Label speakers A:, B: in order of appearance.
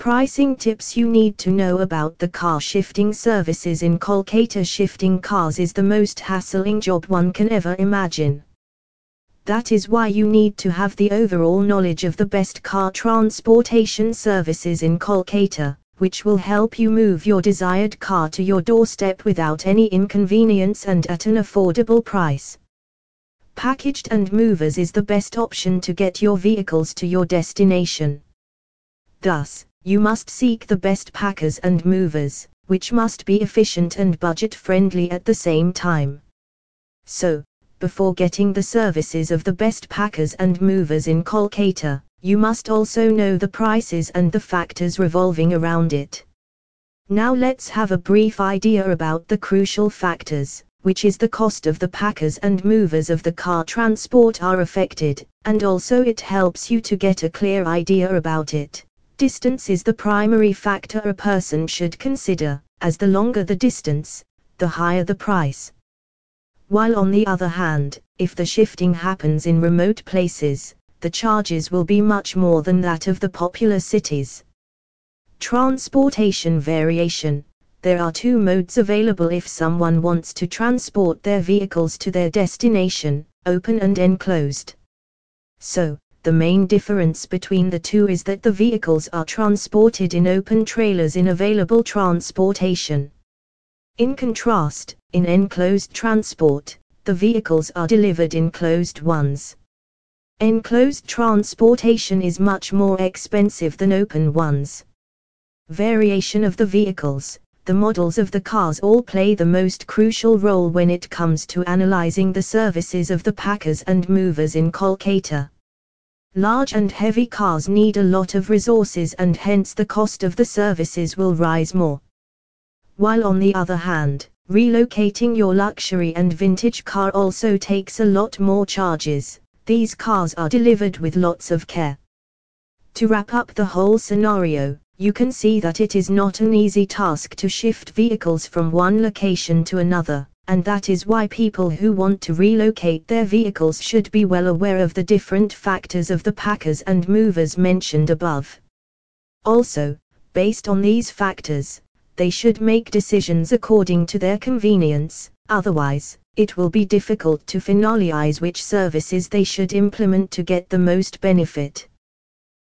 A: Pricing tips you need to know about the car shifting services in Kolkata. Shifting cars is the most hassling job one can ever imagine. That is why you need to have the overall knowledge of the best car transportation services in Kolkata, which will help you move your desired car to your doorstep without any inconvenience and at an affordable price. Packaged and Movers is the best option to get your vehicles to your destination. Thus, you must seek the best packers and movers, which must be efficient and budget-friendly at the same time. So, before getting the services of the best packers and movers in Kolkata, you must also know the prices and the factors revolving around it. Now let's have a brief idea about the crucial factors, which is the cost of the packers and movers of the car transport are affected, and also it helps you to get a clear idea about it. Distance is the primary factor a person should consider, as the longer the distance, the higher the price. While on the other hand, if the shifting happens in remote places, the charges will be much more than that of the popular cities. Transportation variation. There are two modes available if someone wants to transport their vehicles to their destination, open and enclosed. So, the main difference between the two is that the vehicles are transported in open trailers in available transportation. In contrast, in enclosed transport, the vehicles are delivered in closed ones. Enclosed transportation is much more expensive than open ones. Variation of the vehicles. The models of the cars all play the most crucial role when it comes to analyzing the services of the packers and movers in Kolkata. Large and heavy cars need a lot of resources and hence the cost of the services will rise more. While on the other hand, relocating your luxury and vintage car also takes a lot more charges. These cars are delivered with lots of care. To wrap up the whole scenario, you can see that it is not an easy task to shift vehicles from one location to another, and that is why people who want to relocate their vehicles should be well aware of the different factors of the packers and movers mentioned above. Also, based on these factors, they should make decisions according to their convenience, otherwise, it will be difficult to finalize which services they should implement to get the most benefit.